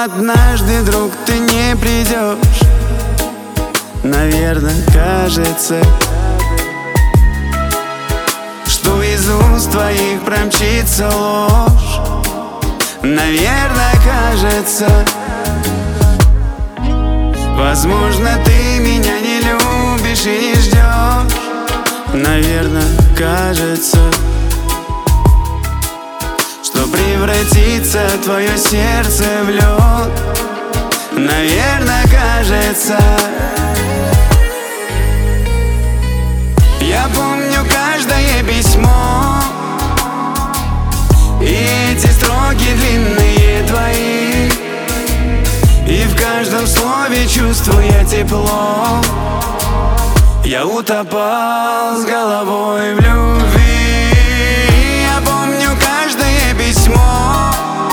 однажды, друг, ты не придешь. Наверное, кажется, что из уст твоих промчится ложь. Наверное, кажется, возможно, ты меня не любишь и не ждешь. Наверное, кажется, что превратится твое сердце в лед. Наверное, кажется, я помню каждое письмо и эти строки длинные твои, и в каждом слове чувствуя тепло. Я утопал с головой в любви. Я помню каждое письмо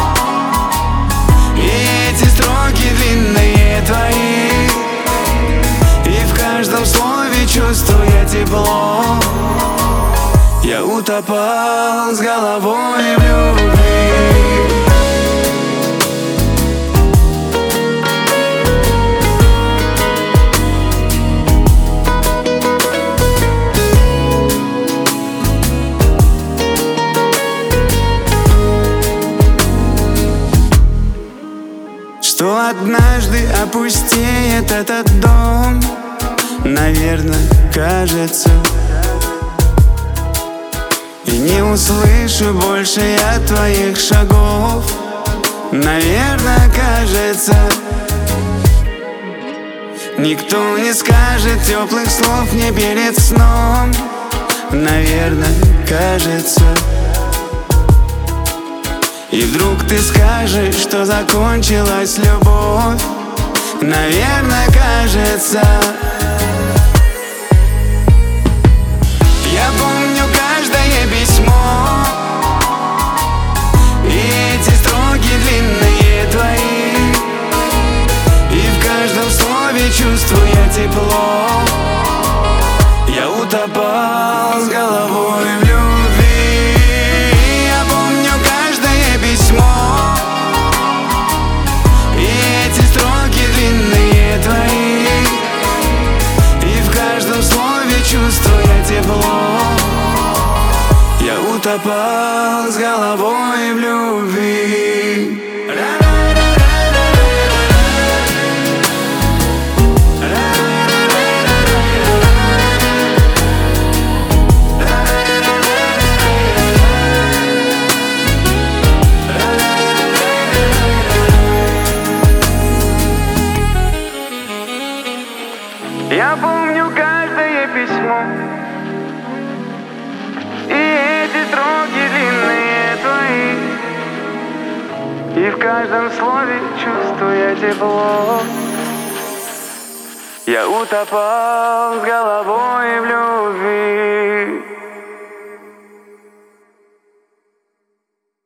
и эти строки длинные твои, и в каждом слове чувствуя тепло. Я утопал с головой в любви. Что однажды опустеет этот дом. Наверное, кажется, и не услышу больше я твоих шагов. Наверное, кажется, никто не скажет теплых слов мне перед сном. Наверное, кажется, и вдруг ты скажешь, что закончилась любовь. Наверное, кажется, я помню каждое письмо и эти строки длинные твои, и в каждом слове чувствуя тепло. Я утопал с головой в любви. Я помню каждое письмо и эти строки длинные твои, и в каждом слове чувствуя тепло. Я утопал с головой в любви. Я помню каждое письмо и эти строки длинные твои, и в каждом слове чувствуя тепло. Я утопал с головой.